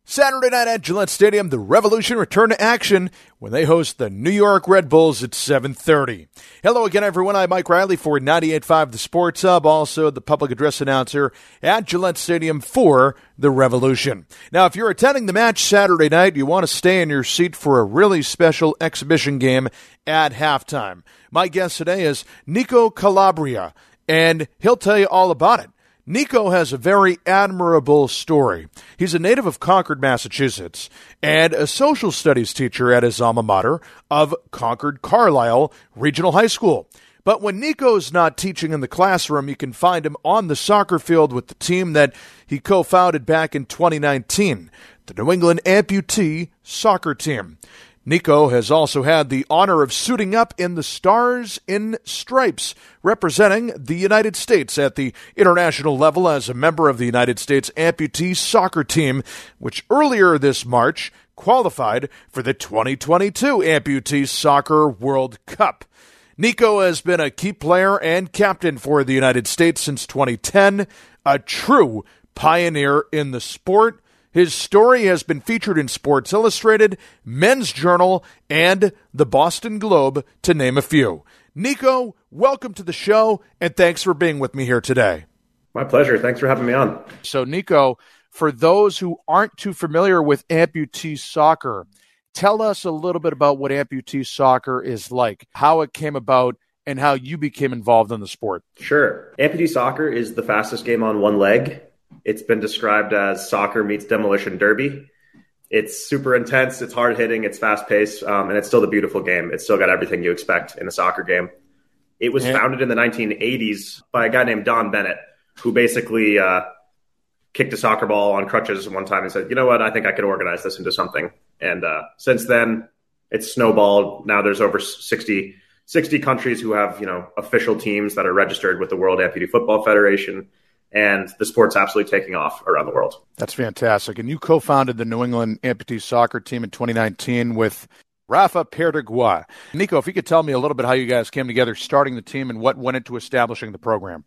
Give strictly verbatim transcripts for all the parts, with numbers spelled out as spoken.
Saturday night at Gillette Stadium, the Revolution return to action when they host the New York Red Bulls at seven thirty. Hello again, everyone. I'm Mike Riley for ninety-eight point five The Sports Hub, also the public address announcer at Gillette Stadium for the Revolution. Now, if you're attending the match Saturday night, you want to stay in your seat for a really special exhibition game at halftime. My guest today is Nico Calabria, and he'll tell you all about it. Nico has a very admirable story. He's a native of Concord, Massachusetts, and a social studies teacher at his alma mater of Concord Carlisle Regional High School. But when Nico's not teaching in the classroom, you can find him on the soccer field with the team that he co-founded back in twenty nineteen, the New England Amputee Soccer Team. Nico has also had the honor of suiting up in the Stars in Stripes, representing the United States at the international level as a member of the United States Amputee Soccer Team, which earlier this March qualified for the twenty twenty-two Amputee Soccer World Cup. Nico has been a key player and captain for the United States since twenty ten, a true pioneer in the sport. His story has been featured in Sports Illustrated, Men's Journal, and the Boston Globe, to name a few. Nico, welcome to the show, and thanks for being with me here today. My pleasure. Thanks for having me on. So, Nico, for those who aren't too familiar with amputee soccer, tell us a little bit about what amputee soccer is like, how it came about, and how you became involved in the sport. Sure. Amputee soccer is the fastest game on one leg. It's been described as soccer meets demolition derby. It's super intense, it's hard-hitting, it's fast-paced, um, and it's still a beautiful game. It's still got everything you expect in a soccer game. It was yeah. founded in the nineteen eighties by a guy named Don Bennett, who basically uh, kicked a soccer ball on crutches one time and said, you know what, I think I could organize this into something. And uh, since then, it's snowballed. Now there's over sixty, sixty countries who have, you know, official teams that are registered with the World Amputee Football Federation. And the sport's absolutely taking off around the world. That's fantastic. And you co-founded the New England Amputee Soccer Team in twenty nineteen with Rafa Perdigua. Nico, if you could tell me a little bit how you guys came together starting the team and what went into establishing the program.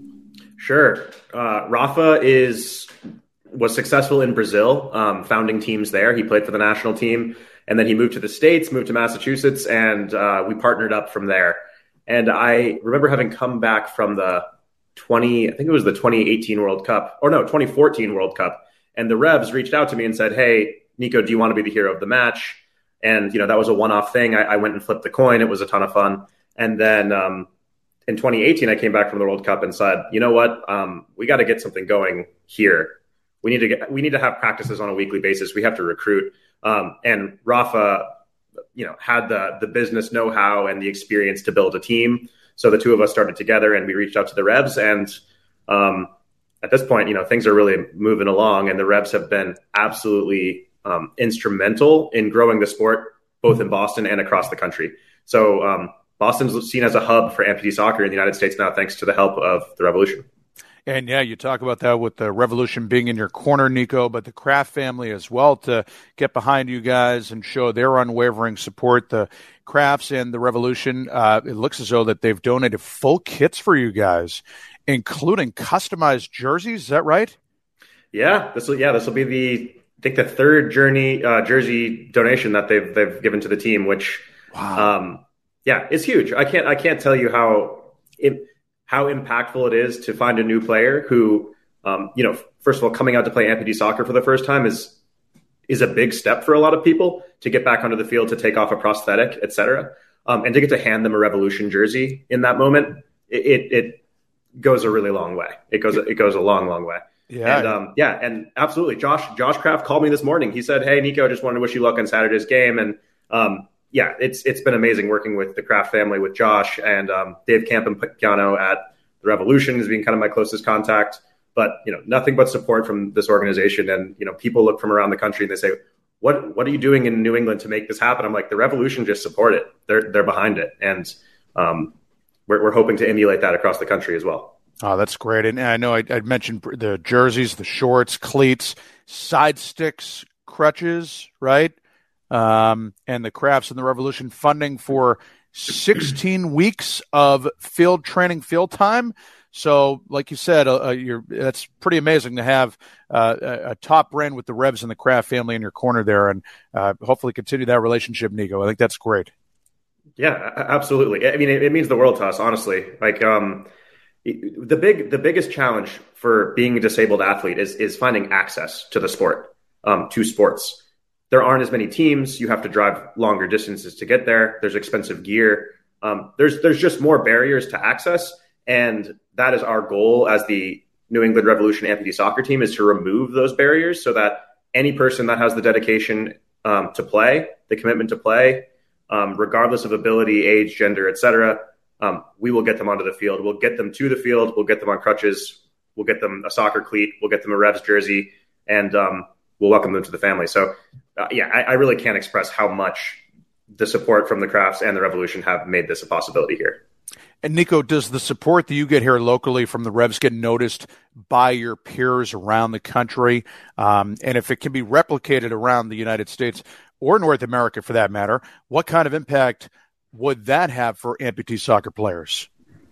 Sure. Uh, Rafa is was successful in Brazil, um, founding teams there. He played for the national team, and then he moved to the States, moved to Massachusetts, and uh, we partnered up from there. And I remember having come back from the twenty, I think it was the twenty eighteen World Cup, or no, twenty fourteen World Cup. And the Revs reached out to me and said, hey, Nico, do you want to be the hero of the match? And, you know, that was a one-off thing. I, I went and flipped the coin. It was a ton of fun. And then um, in twenty eighteen, I came back from the World Cup and said, you know what, um, we got to get something going here. We need to get, we need to have practices on a weekly basis. We have to recruit. Um, and Rafa, you know, had the the business know-how and the experience to build a team. So the two of us started together and we reached out to the Revs. And um, at this point, you know, things are really moving along, and the Revs have been absolutely um, instrumental in growing the sport, both in Boston and across the country. So um, Boston's seen as a hub for amputee soccer in the United States now, thanks to the help of the Revolution. And yeah, you talk about that with the Revolution being in your corner, Nico, but the Kraft family as well to get behind you guys and show their unwavering support. The Krafts and the Revolution, uh, it looks as though that they've donated full kits for you guys, including customized jerseys. Is that right? Yeah, this will yeah this will be the I think the third journey uh, jersey donation that they've they've given to the team, which wow. um, yeah, is huge. I can't I can't tell you how it. how impactful it is to find a new player who, um, you know, first of all, coming out to play amputee soccer for the first time is is a big step for a lot of people to get back onto the field, to take off a prosthetic, et cetera. Um, and to get to hand them a Revolution jersey in that moment, it, it, it goes a really long way. It goes it goes a long, long way. Yeah. And um, yeah, and absolutely. Josh Josh Kraft called me this morning. He said, hey, Nico, just wanted to wish you luck on Saturday's game. And um, yeah, it's it's been amazing working with the Kraft family, with Josh and um, Dave Campiano at the Revolution has been kind of my closest contact. But, you know, nothing but support from this organization. And, you know, people look from around the country and they say, what what are you doing in New England to make this happen? I'm like, the Revolution just support it. They're they're behind it. And um, we're, we're hoping to emulate that across the country as well. Oh, that's great. And I know I, I mentioned the jerseys, the shorts, cleats, side sticks, crutches, right? Um, and the Krafts and the Revolution funding for sixteen weeks of field training, field time. So, like you said, uh, you're, that's pretty amazing to have uh, a, a top brand with the Revs and the Kraft family in your corner there, and uh, hopefully continue that relationship, Nico. I think that's great. Yeah, absolutely. I mean, it, it means the world to us, honestly. Like, um, the big, the biggest challenge for being a disabled athlete is is finding access to the sport, um, to sports. There aren't as many teams. You have to drive longer distances to get there. There's expensive gear. Um, there's there's just more barriers to access, and that is our goal as the New England Revolution Amputee Soccer Team, is to remove those barriers so that any person that has the dedication um, to play, the commitment to play, um, regardless of ability, age, gender, et cetera, um, we will get them onto the field. We'll get them to the field. We'll get them on crutches. We'll get them a soccer cleat. We'll get them a Revs jersey, and um, we'll welcome them to the family. So, uh, yeah, I, I really can't express how much the support from the Crafts and the Revolution have made this a possibility here. And Nico, does the support that you get here locally from the Revs get noticed by your peers around the country? Um, and if it can be replicated around the United States or North America for that matter, what kind of impact would that have for amputee soccer players?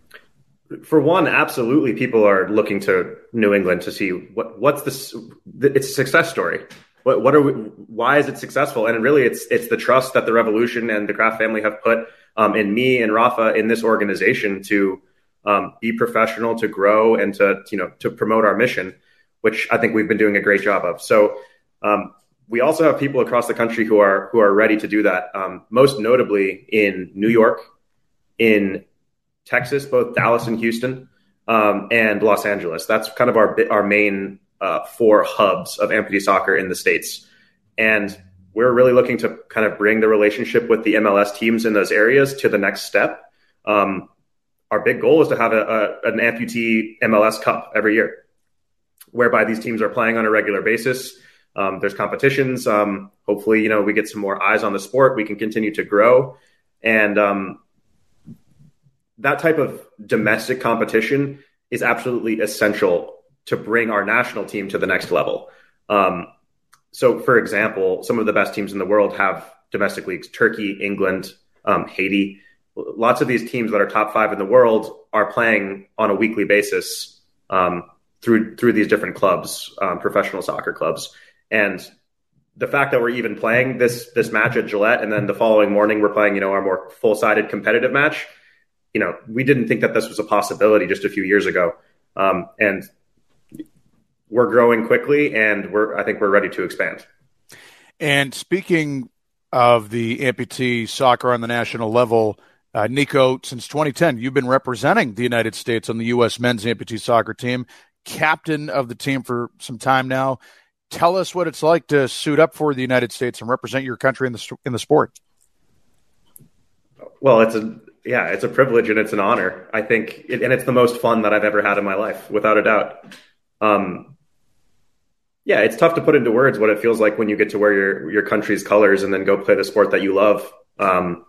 For one, absolutely, people are looking to New England to see what what's this. It's a success story. What what are we? Why is it successful? And really, it's it's the trust that the Revolution and the Kraft family have put um, in me and Rafa in this organization to um, be professional, to grow, and to you know to promote our mission, which I think we've been doing a great job of. So. Um, We also have people across the country who are who are ready to do that. Um, most notably in New York, in Texas, both Dallas and Houston, um, and Los Angeles. That's kind of our our main uh, four hubs of amputee soccer in the States. And we're really looking to kind of bring the relationship with the M L S teams in those areas to the next step. Um, our big goal is to have a, a, an amputee M L S Cup every year, whereby these teams are playing on a regular basis. Um, there's competitions. Um, hopefully, you know, we get some more eyes on the sport. We can continue to grow. And um, that type of domestic competition is absolutely essential to bring our national team to the next level. Um, so, for example, some of the best teams in the world have domestic leagues: Turkey, England, um, Haiti. Lots of these teams that are top five in the world are playing on a weekly basis um, through through these different clubs, um, professional soccer clubs. And the fact that we're even playing this this match at Gillette, and then the following morning we're playing, you know, our more full-sided competitive match, you know, we didn't think that this was a possibility just a few years ago. Um, and we're growing quickly, and we're I think we're ready to expand. And speaking of the amputee soccer on the national level, uh, Nico, since twenty ten, you've been representing the United States on the U S men's amputee soccer team, captain of the team for some time now. Tell us what it's like to suit up for the United States and represent your country in the in the sport. Well, it's a yeah, it's a privilege and it's an honor. I think, it, and it's the most fun that I've ever had in my life, without a doubt. Um, yeah, it's tough to put into words what it feels like when you get to wear your your country's colors and then go play the sport that you love. Um,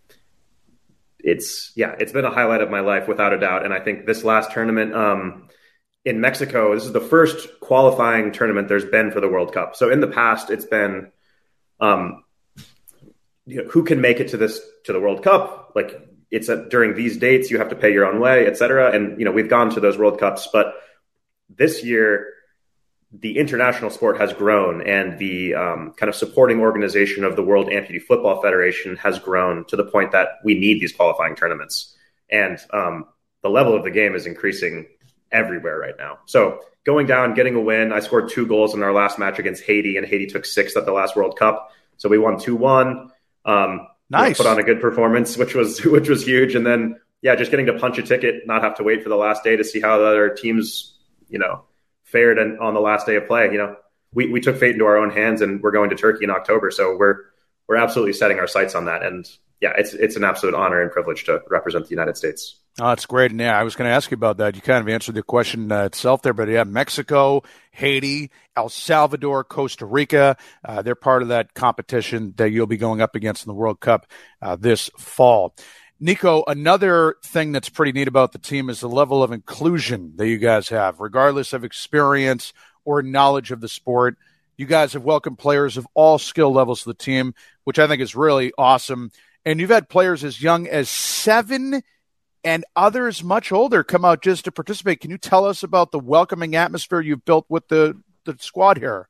it's yeah, it's been a highlight of my life, without a doubt. And I think this last tournament. Um, In Mexico, this is the first qualifying tournament there's been for the World Cup. So in the past, it's been um, you know, who can make it to this to the World Cup? Like it's a, during these dates, you have to pay your own way, et cetera. And you know we've gone to those World Cups, but this year the international sport has grown, and the um, kind of supporting organization of the World Amputee Football Federation has grown to the point that we need these qualifying tournaments, and um, the level of the game is increasing everywhere right now. So going down, getting a win. I scored two goals in our last match against Haiti, and Haiti took six at the last World Cup. So we won two one. Um, nice. Put on a good performance, which was which was huge. And then, yeah, just getting to punch a ticket, not have to wait for the last day to see how the other teams, you know, fared in, on the last day of play. You know, we, we took fate into our own hands, and we're going to Turkey in October. So we're we're absolutely setting our sights on that. And yeah, it's it's an absolute honor and privilege to represent the United States. Oh, that's great. And yeah, I was going to ask you about that. You kind of answered the question uh, itself there, but yeah, Mexico, Haiti, El Salvador, Costa Rica, uh, they're part of that competition that you'll be going up against in the World Cup uh, this fall. Nico, another thing that's pretty neat about the team is the level of inclusion that you guys have, regardless of experience or knowledge of the sport. You guys have welcomed players of all skill levels to the team, which I think is really awesome. And you've had players as young as seven and others much older come out just to participate. Can you tell us about the welcoming atmosphere you've built with the, the squad here?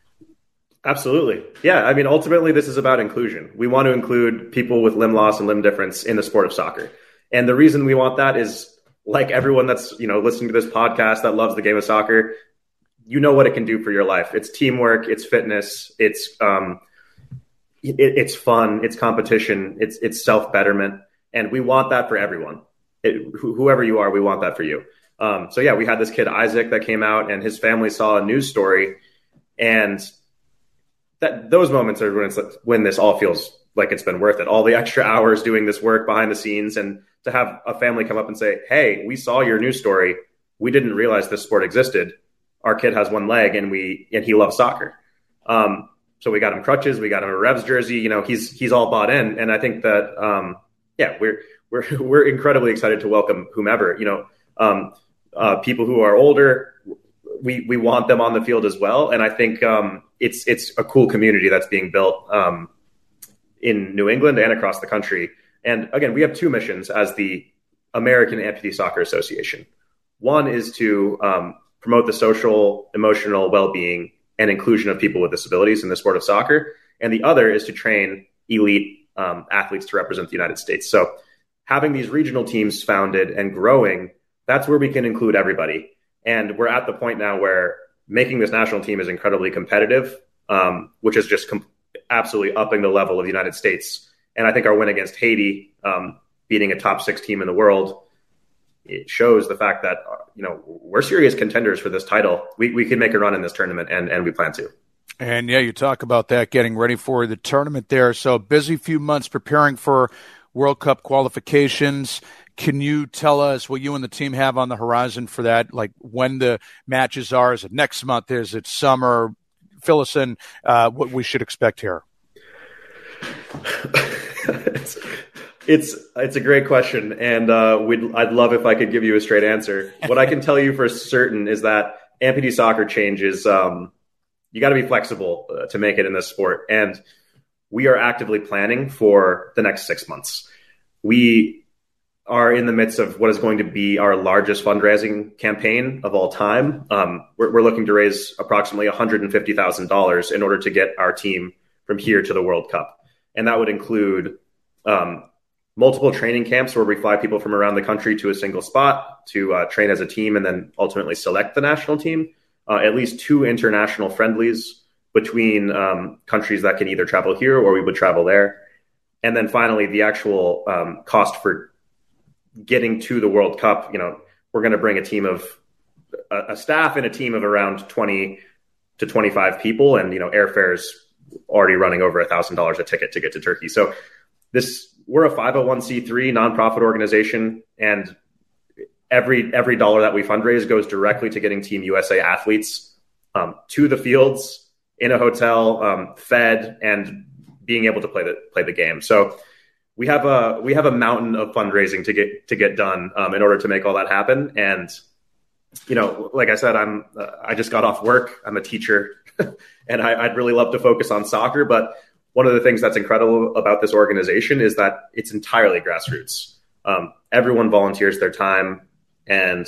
Absolutely. Yeah. I mean, ultimately, this is about inclusion. We want to include people with limb loss and limb difference in the sport of soccer. And the reason we want that is, like everyone that's, you know, listening to this podcast that loves the game of soccer, you know what it can do for your life. It's teamwork, it's fitness, it's um, it, it's fun, it's competition, it's it's self-betterment. And we want that for everyone. It, wh- whoever you are, we want that for you. Um, so yeah, we had this kid, Isaac, that came out and his family saw a news story. And that those moments are when, it's, when this all feels like it's been worth it. All the extra hours doing this work behind the scenes, and to have a family come up and say, hey, we saw your news story. We didn't realize this sport existed. Our kid has one leg and we, and he loves soccer. Um, so we got him crutches. We got him a Revs jersey. You know, he's, he's all bought in. And I think that, um, yeah, we're, we're, we're incredibly excited to welcome whomever, you know, um, uh, people who are older. We, we want them on the field as well. And I think, um, it's, it's a cool community that's being built, um, in New England and across the country. And again, we have two missions as the American Amputee Soccer Association. One is to um, promote the social, emotional well-being and inclusion of people with disabilities in the sport of soccer. And the other is to train elite um, athletes to represent the United States. So having these regional teams founded and growing, that's where we can include everybody. And we're at the point now where making this national team is incredibly competitive, um, which is just com- absolutely upping the level of the United States. And I think our win against Haiti, um, beating a top six team in the world, it shows the fact that, you know, we're serious contenders for this title. We we can make a run in this tournament, and, and we plan to. And yeah, you talk about that, getting ready for the tournament there. So busy few months preparing for World Cup qualifications. Can you tell us what you and the team have on the horizon for that? Like when the matches are? Is it next month? Is it summer? Fill us in uh, what we should expect here. it's, it's it's a great question, and uh, we'd I'd love if I could give you a straight answer. What I can tell you for certain is that amputee soccer changes. Um, you got to be flexible uh, to make it in this sport, and we are actively planning for the next six months. We are in the midst of what is going to be our largest fundraising campaign of all time. Um, we're, we're looking to raise approximately one hundred fifty thousand dollars in order to get our team from here to the World Cup. And that would include um, multiple training camps where we fly people from around the country to a single spot to uh, train as a team and then ultimately select the national team. Uh, at least two international friendlies between um, countries that can either travel here or we would travel there. And then finally, the actual um, cost for getting to the World Cup. You know, we're going to bring a team of a, a staff and a team of around twenty to twenty-five people. And, you know, airfare's already running over a thousand dollars a ticket to get to Turkey. So this, we're a five oh one c three nonprofit organization, and every, every dollar that we fundraise goes directly to getting Team U S A athletes um, to the fields in a hotel, um, fed, and being able to play the, play the game. So we have a, we have a mountain of fundraising to get, to get done um, in order to make all that happen. And, you know, like I said, I'm, uh, I just got off work. I'm a teacher and I, I'd really love to focus on soccer. But one of the things that's incredible about this organization is that it's entirely grassroots. Um, everyone volunteers their time. And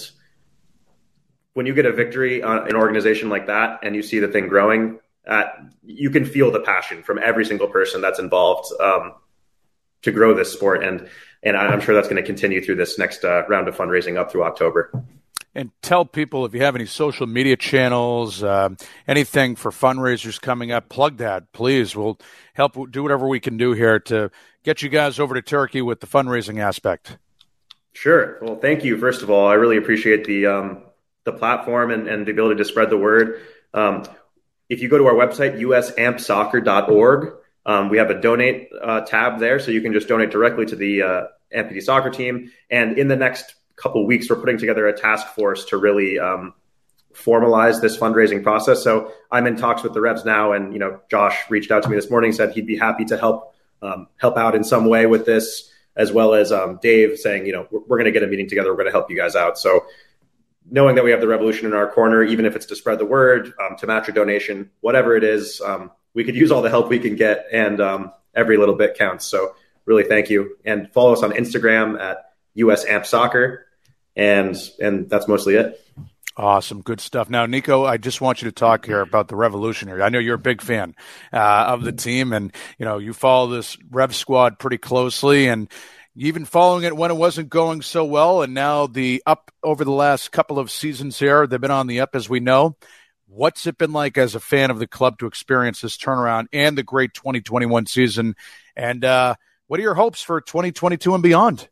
when you get a victory on an organization like that and you see the thing growing, uh, you can feel the passion from every single person that's involved um, to grow this sport. And, and I'm sure that's going to continue through this next uh, round of fundraising up through October. And tell people if you have any social media channels, uh, anything for fundraisers coming up, plug that, please. We'll help do whatever we can do here to get you guys over to Turkey with the fundraising aspect. Sure. Well, thank you. First of all, I really appreciate the um, the platform and, and the ability to spread the word. Um, if you go to our website, u s amp soccer dot org, um, we have a donate uh, tab there, so you can just donate directly to the uh, amputee soccer team. And in the next couple of weeks, we're putting together a task force to really um, formalize this fundraising process. So I'm in talks with the Revs now, and you know, Josh reached out to me this morning, said he'd be happy to help um, help out in some way with this, as well as um, Dave saying, you know, we're, we're going to get a meeting together. We're going to help you guys out. So knowing that we have the Revolution in our corner, even if it's to spread the word, um, to match a donation, whatever it is, um, we could use all the help we can get, and um, every little bit counts. So really thank you. And follow us on Instagram at U S A M P Soccer, and and that's mostly it. Awesome. Good stuff. Now, Nico, I just want you to talk here about the Revolution here. I know you're a big fan uh, of the team, and, you know, you follow this Rev squad pretty closely, and even following it when it wasn't going so well, and now the up over the last couple of seasons here, they've been on the up, as we know. What's it been like as a fan of the club to experience this turnaround and the great twenty twenty-one season? And uh, what are your hopes for twenty twenty-two and beyond?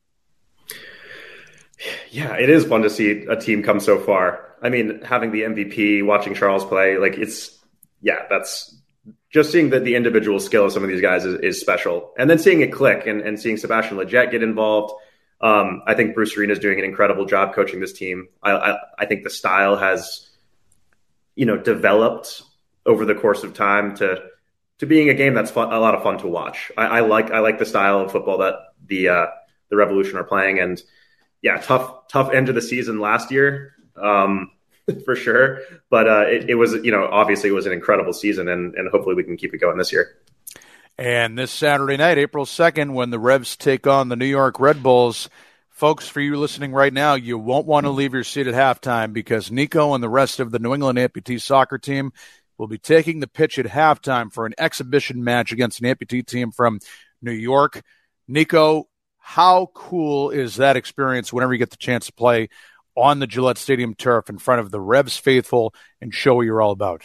Yeah, it is fun to see a team come so far. I mean, having the M V P, watching Charles play, like it's, yeah, that's just seeing that the individual skill of some of these guys is, is special. And then seeing it click and, and seeing Sebastian Lletget get involved. Um, I think Bruce Arena is doing an incredible job coaching this team. I, I, I think the style has, you know, developed over the course of time to, to being a game that's fun, a lot of fun to watch. I, I like, I like the style of football that the, uh, the Revolution are playing. And yeah, tough, tough end of the season last year. Um, for sure. But uh, it, it was, you know, obviously it was an incredible season, and, and hopefully we can keep it going this year. And this Saturday night, April second, when the Revs take on the New York Red Bulls, folks, for you listening right now, you won't want to leave your seat at halftime, because Nico and the rest of the New England Amputee soccer team will be taking the pitch at halftime for an exhibition match against an amputee team from New York. Nico, how cool is that experience whenever you get the chance to play on the Gillette Stadium turf in front of the Revs faithful and show what you're all about?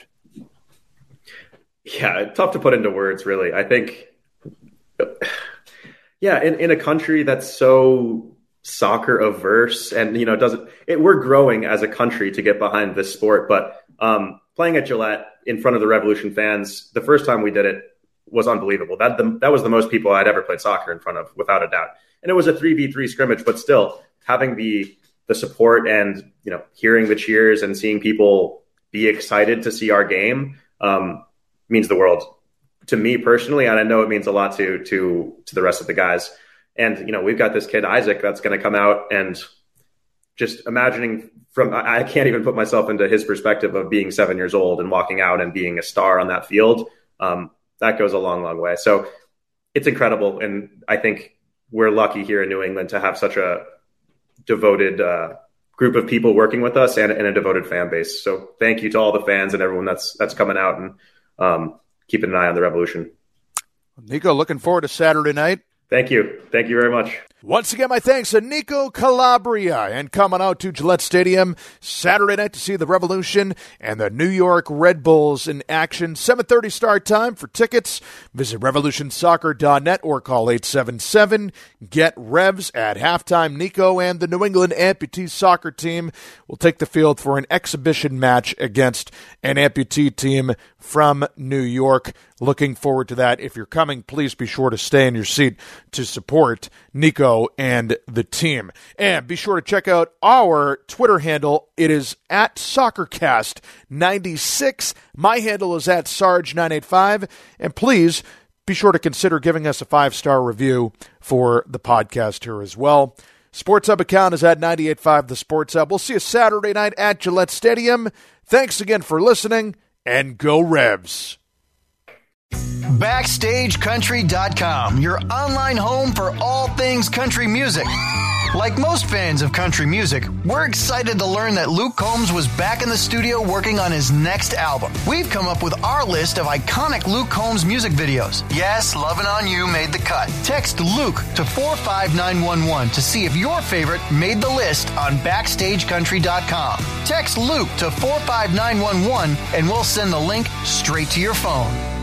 Yeah, tough to put into words, really. I think, yeah, in, in a country that's so soccer averse, and, you know, doesn't it, we're growing as a country to get behind this sport, but um, playing at Gillette in front of the Revolution fans, the first time we did it was unbelievable. That the, that was the most people I'd ever played soccer in front of, without a doubt. And it was a three v three scrimmage, but still having the the support and, you know, hearing the cheers and seeing people be excited to see our game um, means the world to me personally. And I know it means a lot to, to, to the rest of the guys. And, you know, we've got this kid, Isaac, that's going to come out, and just imagining from, I can't even put myself into his perspective of being seven years old and walking out and being a star on that field. Um, that goes a long, long way. So it's incredible. And I think we're lucky here in New England to have such a devoted uh, group of people working with us, and, and a devoted fan base. So thank you to all the fans and everyone that's that's coming out and um, keeping an eye on the Revolution. Nico, looking forward to Saturday night. Thank you. Thank you very much. Once again, my thanks to Nico Calabria, and coming out to Gillette Stadium Saturday night to see the Revolution and the New York Red Bulls in action. seven thirty start time. For tickets, visit revolution soccer dot net or call eight seven seven, get revs. At halftime, Nico and the New England Amputee soccer team will take the field for an exhibition match against an amputee team from New York. Looking forward to that. If you're coming, please be sure to stay in your seat to support Nico and the team. And be sure to check out our Twitter handle. It is at SoccerCast ninety-six. My handle is at Sarge nine eight five. And please be sure to consider giving us a five-star review for the podcast here as well. Sports Hub account is at ninety-eight point five The Sports Hub. We'll see you Saturday night at Gillette Stadium. Thanks again for listening, and go Revs. Backstage Country dot com, your online home for all things country music. Like most fans of country music, we're excited to learn that Luke Combs was back in the studio working on his next album. We've come up with our list of iconic Luke Combs music videos. Yes, Lovin' On You made the cut. Text Luke to four five nine one one to see if your favorite made the list on Backstage Country dot com. Text Luke to four five nine one one and we'll send the link straight to your phone.